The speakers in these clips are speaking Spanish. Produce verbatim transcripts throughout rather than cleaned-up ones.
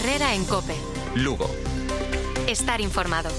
Herrera en COPE. Lugo. Estar informado.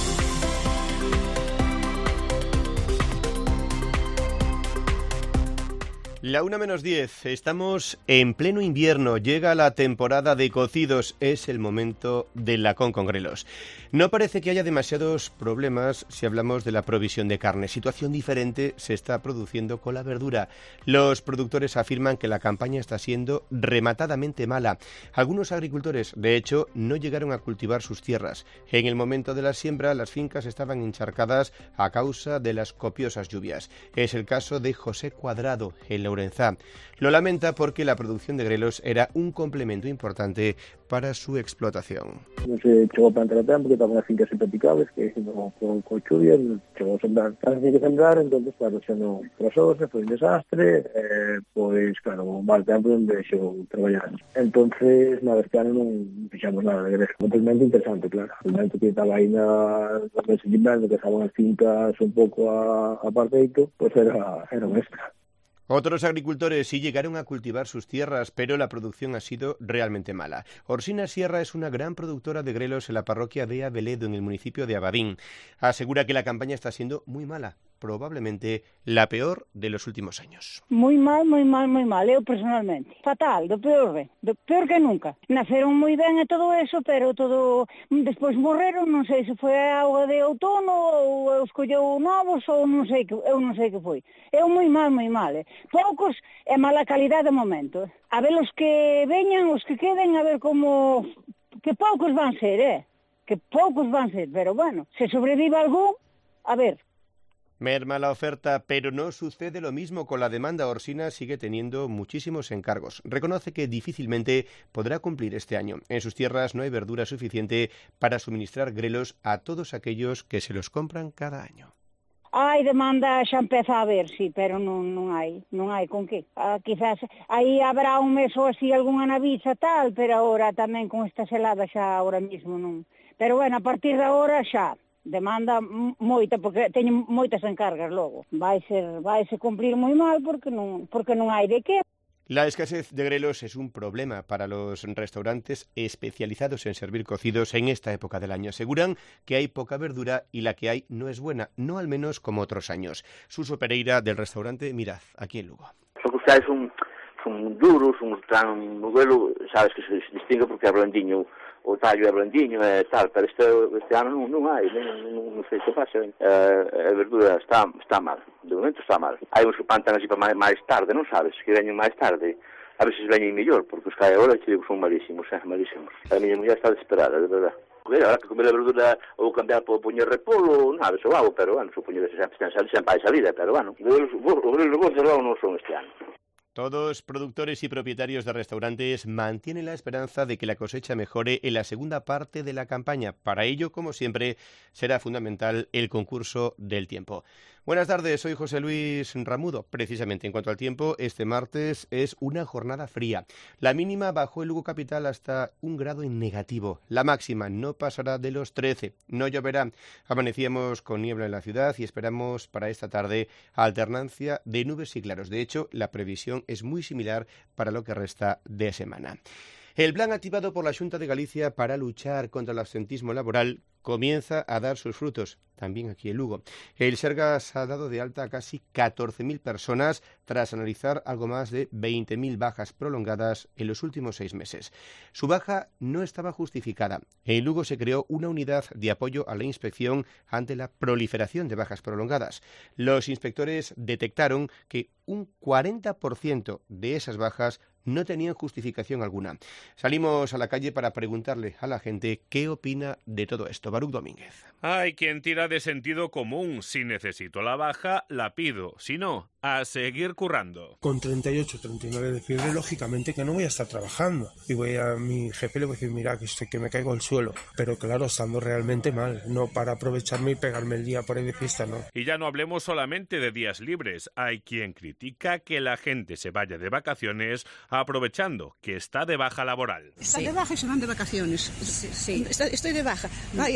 La una menos diez, estamos en pleno invierno, llega la temporada de cocidos, es el momento del lacón con grelos. No parece que haya demasiados problemas si hablamos de la provisión de carne. Situación diferente se está produciendo con la verdura. Los productores afirman que la campaña está siendo rematadamente mala. Algunos agricultores, de hecho, no llegaron a cultivar sus tierras. En el momento de la siembra, las fincas estaban encharcadas a causa de las copiosas lluvias. Es el caso de José Cuadrado, el Lourenzá. Lo lamenta porque la producción de grelos era un complemento importante para su explotación. Non se chegou a plantar a tempo, que estaban as fincas impracticables, que no, con, con chuvia, chegou a sembrar. Casi tiña que sembrar, entón, claro, xa non trasouse, foi un desastre, eh, pois, claro, un mal tempo onde xegou traballar. Entonces, nada, este ano non fixamos nada de grelo. Un momento interesante, claro. O momento que estaba aí na, na mesa de inverno, que estaban as fincas un pouco a, a parteito, pois era, era un extra. Otros agricultores sí llegaron a cultivar sus tierras, pero la producción ha sido realmente mala. Orsina Sierra es una gran productora de grelos en la parroquia de Abeledo, en el municipio de Abadín. Asegura que la campaña está siendo muy mala, probablemente la peor de los últimos años. Muy mal, muy mal, muy mal, eu personalmente. Fatal, do peor, ben, do peor que nunca. Naceron moi ben e todo eso, pero todo despois morreron, non sei se foi a auga de outono ou os colleu novos ou non sei que, eu non sei que foi. Eu moi mal, moi mal, eh. Poucos e mala calidad de momento. A ver os que veñan, os que queden, a ver como... Que poucos van ser, eh? Que poucos van ser, pero bueno, se sobrevive algún, a ver... Merma la oferta, pero no sucede lo mismo con la demanda. Orsina sigue teniendo muchísimos encargos. Reconoce que difícilmente podrá cumplir este año. En sus tierras no hay verdura suficiente para suministrar grelos a todos aquellos que se los compran cada año. Hai demanda, xa empeza a ver, sí, pero non, non hai, non hai con que. Ah, quizás aí habrá un mes ou así algunha naviza tal, pero agora tamén con esta selada xa ahora mismo non. Pero bueno, a partir de agora xa demanda moita, porque teño moitas encargas logo. Vai ser, vai se cumplir moi mal porque non, porque non hai de que. La escasez de grelos es un problema para los restaurantes especializados en servir cocidos en esta época del año. Aseguran que hay poca verdura y la que hay no es buena, no al menos como otros años. Suso Pereira, del restaurante Miraz, aquí en Lugo. Lo que ustedes son, son duros, son tan modelo, sabes que se distingue porque é blandiño, o tallo é blandiño e tal, pero este, este ano non, non hai, non, non, non sei que pasa. Eh, a verdura está, está mal, de momento está mal. Hai uns que plantan así para máis, máis tarde, non sabes, que veñen máis tarde, a veces veñen mellor, porque os que hai agora che digo son malísimos, eh, malísimos. A miña muller está desesperada, de verdad. Porque agora que comer a verdura ou cambiar por poñer repolo, non sabes, o hago, pero bueno, supoño que sempre, sempre, sempre hai salida, pero bueno, os grelos bons de logo non son este ano. Todos productores y propietarios de restaurantes mantienen la esperanza de que la cosecha mejore en la segunda parte de la campaña. Para ello, como siempre, será fundamental el concurso del tiempo. Buenas tardes, soy José Luis Ramudo. Precisamente en cuanto al tiempo, este martes es una jornada fría. La mínima bajó en Lugo capital hasta un grado en negativo. La máxima no pasará de los trece. No lloverá. Amanecíamos con niebla en la ciudad y esperamos para esta tarde alternancia de nubes y claros. De hecho, la previsión es muy similar para lo que resta de semana. El plan activado por la Xunta de Galicia para luchar contra el absentismo laboral comienza a dar sus frutos, también aquí en Lugo. El Sergas ha dado de alta a casi catorce mil personas tras analizar algo más de veinte mil bajas prolongadas en los últimos seis meses. Su baja no estaba justificada. En Lugo se creó una unidad de apoyo a la inspección ante la proliferación de bajas prolongadas. Los inspectores detectaron que un cuarenta por ciento de esas bajas no tenían justificación alguna. Salimos a la calle para preguntarle a la gente qué opina de todo esto. Baruch Domínguez. Hay quien tira de sentido común. Si necesito la baja, la pido. Si no, a seguir currando. Con treinta y ocho, treinta y nueve de fiebre, lógicamente que no voy a estar trabajando. Y voy a mi jefe le voy a decir, mira, que estoy que me caigo al suelo. Pero claro, estando realmente mal. No para aprovecharme y pegarme el día por ahí de fiesta, no. Y ya no hablemos solamente de días libres. Hay quien critica que la gente se vaya de vacaciones aprovechando que está de baja laboral. Está sí. de baja y se van de vacaciones. Sí, sí. Está, estoy de baja. Vaya,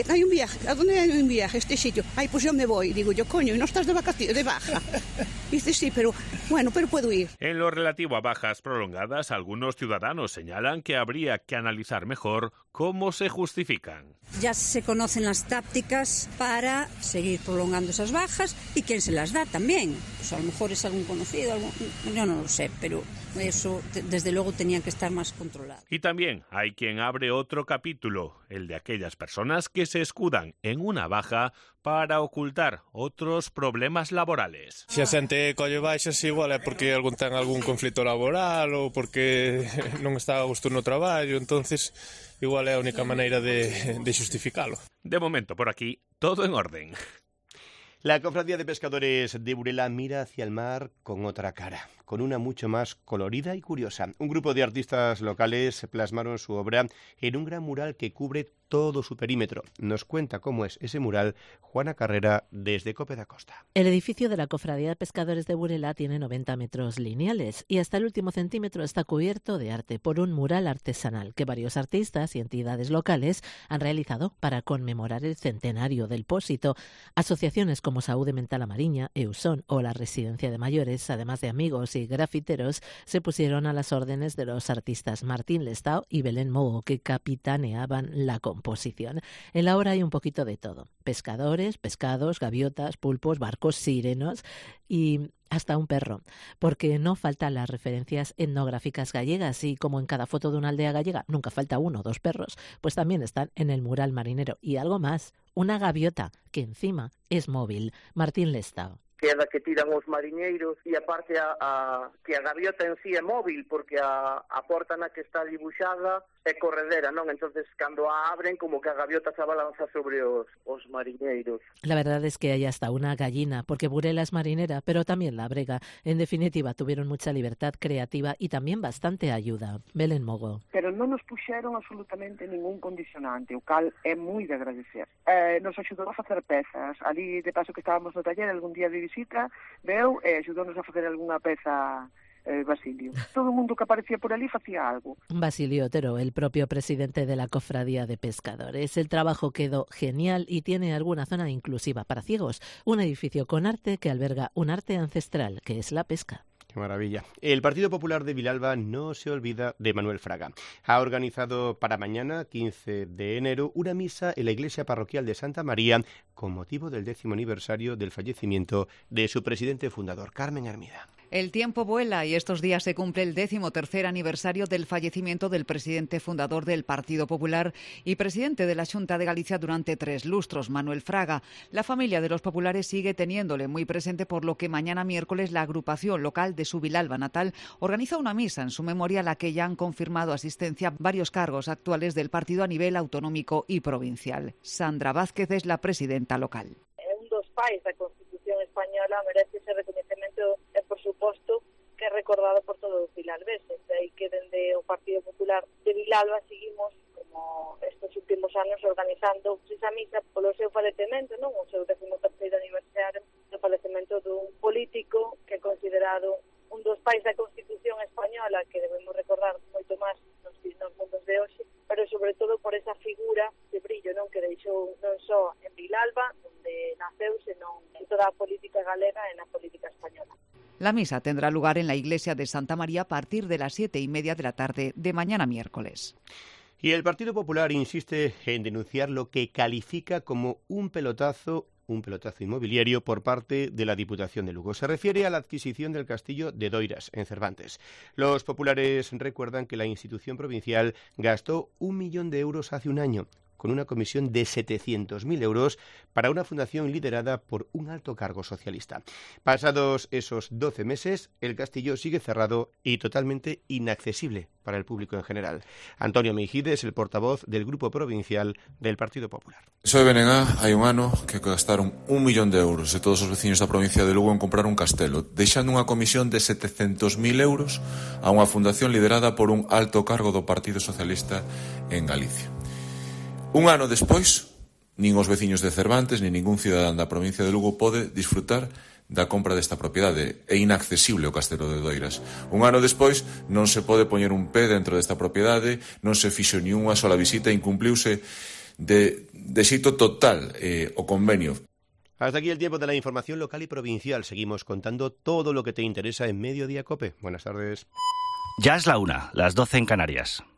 decir, hay un viaje, ¿a dónde hay un viaje? Este sitio. Ay, pues yo me voy. Digo yo, coño, ¿y no estás de vacaciones, de baja? Dice, sí, pero bueno, pero puedo ir. En lo relativo a bajas prolongadas, algunos ciudadanos señalan que habría que analizar mejor cómo se justifican. Ya se conocen las tácticas para seguir prolongando esas bajas y quién se las da también. Pues a lo mejor es algún conocido, algún... yo no lo sé, pero eso desde luego tenía que estar más controlado. Y también hay quien abre otro capítulo, el de aquellas personas que se escudan en una baja para ocultar otros problemas laborales. Se a xente colle baixas igual é porque algún ten algún conflito laboral ou porque non está a gusto no traballo, entonces igual é a única maneira de, de justificalo. De momento, por aquí, todo en orden. La Cofradía de Pescadores de Burela mira hacia el mar con otra cara, con una mucho más colorida y curiosa. Un grupo de artistas locales plasmaron su obra en un gran mural que cubre todo su perímetro. Nos cuenta cómo es ese mural Juana Carrera desde Cope da Costa. El edificio de la Cofradía de Pescadores de Burela tiene noventa metros lineales y hasta el último centímetro está cubierto de arte por un mural artesanal que varios artistas y entidades locales han realizado para conmemorar el centenario del Pósito. Asociaciones como Saúde Mental a Mariña, Eusón o la Residencia de Mayores, además de amigos y grafiteros, se pusieron a las órdenes de los artistas Martín Lestao y Belén Mogo, que capitaneaban la composición. En la obra hay un poquito de todo. Pescadores, pescados, gaviotas, pulpos, barcos, sirenos y hasta un perro, porque no faltan las referencias etnográficas gallegas y como en cada foto de una aldea gallega nunca falta uno o dos perros, pues también están en el mural marinero. Y algo más, una gaviota que encima es móvil. Martín Lestao. Que é da que tiran os mariñeiros e aparte a, a, que a gaviota en sí é móvil porque a, a porta na que está dibuixada é corredera, non? Entonces, cando a abren, como que a gaviota se abalanza sobre os, os mariñeiros. La verdad es que hay hasta una gallina, porque Burela es marinera, pero también la Brega. En definitiva, tuvieron mucha libertad creativa y también bastante ayuda. Belén Mogo. Pero non nos puxeron absolutamente ningún condicionante, o cal é moi de agradecer. Eh, nos axudou a facer pezas. Ali, de paso que estábamos no taller, algún día de visita, veu e axudounos a facer algunha peza eh, Basilio. Todo o mundo que aparecía por ali facía algo. Basilio Otero, el propio presidente de la Cofradía de Pescadores. El trabajo quedó genial y tiene alguna zona inclusiva para ciegos. Un edificio con arte que alberga un arte ancestral, que es la pesca. Qué maravilla. El Partido Popular de Vilalba no se olvida de Manuel Fraga. Ha organizado para mañana, quince de enero, una misa en la iglesia parroquial de Santa María con motivo del décimo aniversario del fallecimiento de su presidente fundador, Carmen Armida. El tiempo vuela y estos días se cumple el décimo tercer aniversario del fallecimiento del presidente fundador del Partido Popular y presidente de la Xunta de Galicia durante tres lustros, Manuel Fraga. La familia de los populares sigue teniéndole muy presente, por lo que mañana miércoles la agrupación local de su Vilalba natal organiza una misa en su memoria a la que ya han confirmado asistencia varios cargos actuales del partido a nivel autonómico y provincial. Sandra Vázquez es la presidenta local. Un dos pais da Constitución española merece ese reconhecemento e, por suposto, que é recordado por todos os vilalbeses. De aí que dende o Partido Popular de Vilalba seguimos, como estes últimos anos, organizando esa misa polo seu falecemento, non? O seu décimo terceiro aniversario do falecemento dun político que é considerado un dos pais da Constitución española, que debemos recordar moito máis nos, nos mundos de hoxe, pero sobre todo por esa figura de brillo, non, que deixou non só en Vilalba, onde naceu, senón en toda a política galega e na política española. La misa tendrá lugar en la iglesia de Santa María a partir de las siete y media de la tarde de mañana miércoles. Y el Partido Popular insiste en denunciar lo que califica como un pelotazo un pelotazo inmobiliario por parte de la Diputación de Lugo. Se refiere a la adquisición del castillo de Doiras, en Cervantes. Los populares recuerdan que la institución provincial gastó un millón de euros hace un año, con una comisión de setecientos mil euros para una fundación liderada por un alto cargo socialista. Pasados esos doce meses, el castillo sigue cerrado y totalmente inaccesible para el público en general. Antonio Meijíde es el portavoz del Grupo Provincial del Partido Popular. Soy B N G, hai un ano que gastaron un millón de euros de todos os veciños da provincia de Lugo en comprar un castelo, deixando unha comisión de setecientos mil euros a unha fundación liderada por un alto cargo do Partido Socialista en Galicia. Un ano despois, nin os veciños de Cervantes, nin ningún cidadán da provincia de Lugo pode disfrutar da compra desta propiedade. É inaccesible o Castelo de Doiras. Un ano despois, non se pode poñer un pé dentro desta propiedade, non se fixo ni unha sola visita, incumpliuse de, de éxito total eh, o convenio. Hasta aquí el tiempo de la información local y provincial. Seguimos contando todo lo que te interesa en Mediodía COPE. Buenas tardes. Ya es la una, las doce en Canarias.